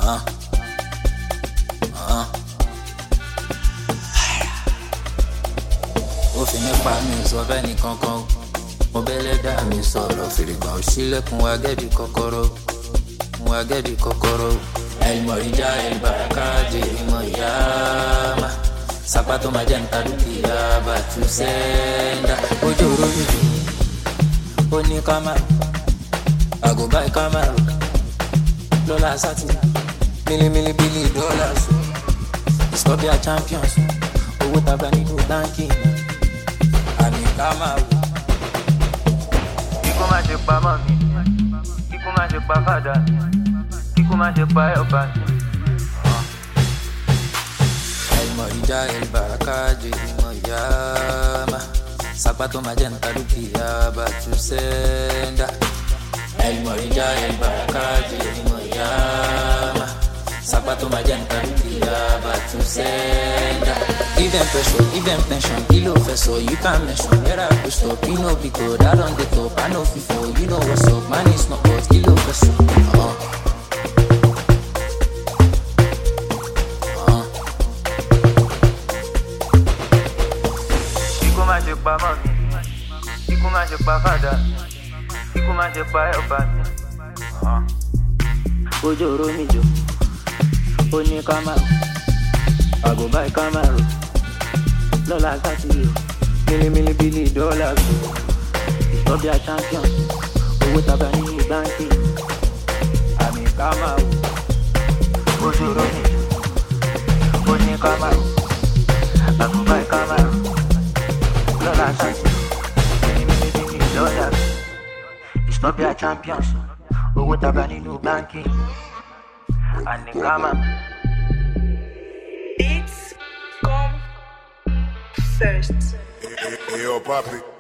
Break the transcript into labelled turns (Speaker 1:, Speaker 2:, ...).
Speaker 1: Ó fi nípa mi sọ fẹ́ni kankan o. Mo bẹ́lẹ̀ dá mi sọ̀rọ̀ fìrìgbà ò sílẹ̀kùn wa gẹ́dì kọ́kọ́rọ́. Wa gẹ́dì kọ́kọ́rọ́. El Morija, el Baraka, Jerimo Yama. Zapato magenta dukia, batu senda. Ojoro miju, oni Camaro. I go buy Camaro. Lola Sati, mili billy dollars. Stop your champions. Owo tabani do banking. Ami Camaro.
Speaker 2: Kíkú má ṣe pa mọ́ mi, kíkú má ṣe pa fàdà, kíkú má ṣe pa ẹ̀ọ̀bà mi.
Speaker 1: El Morija, el Baraka, Jerimo Yama. Zapato magenta dukia, batu senda. El Morija, el Baraka, Jerimo Yama. Zapato magenta dukia, batu senda. Give them pressure, give them tension, kilo fesso, you can't mention. Where I go stop, you know because that on the top, I know FIFO, you know what's up, man it's not but kilo fesso.
Speaker 2: Kíkú má ṣe pa mọ́ mi, kíkú má ṣe pa fàdà, kíkú má ṣe pa ẹ̀ọ̀bà mi.
Speaker 1: Ojoro mijo, oni Camaro. I go buy Camaro. Lola Sati, mili billy dollars. Stop your champions. Owo tabani banking. Ami Camaro.
Speaker 2: Ojoro mijo, oni Camaro. I go buy Camaro. Lola Sati, mili billy dollars. Stop your champions. Owo tabani no banking. And the Camaro.
Speaker 3: Beats come first.
Speaker 4: Hey, yo, Papi.